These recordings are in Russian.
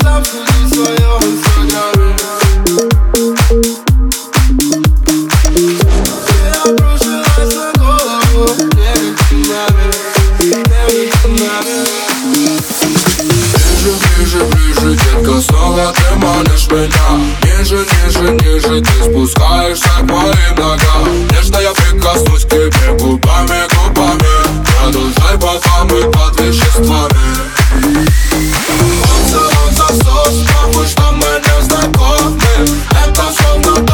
обсудить в своем инстаграме. Я обрушилась на голову негативами. Ближе, ближе, ближе, детка, снова ты манишь меня. Ниже, ниже, ниже, ты спускаешься к моим ногам. Нежно я прикоснусь к тебе губами, губами. Продолжай, пока мы под веществами. Он засос, похуй, что мы не знакомы. Это словно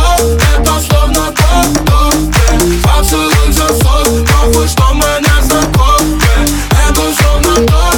то. Поцелуй засос, похуй, что мы не знакомы. Это словно то.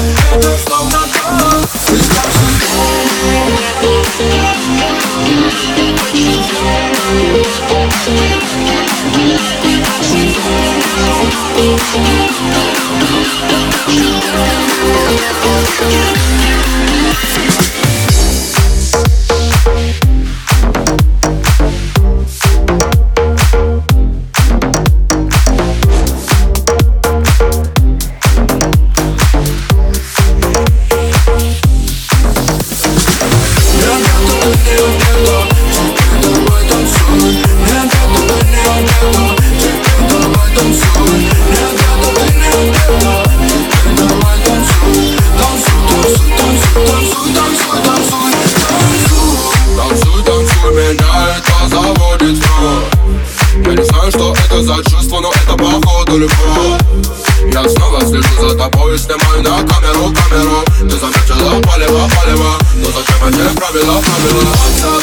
За чувство, но это походу любовь. Я снова слежу за тобой, снимаю на камеру. Ты заметила палево, но зачем эти правила?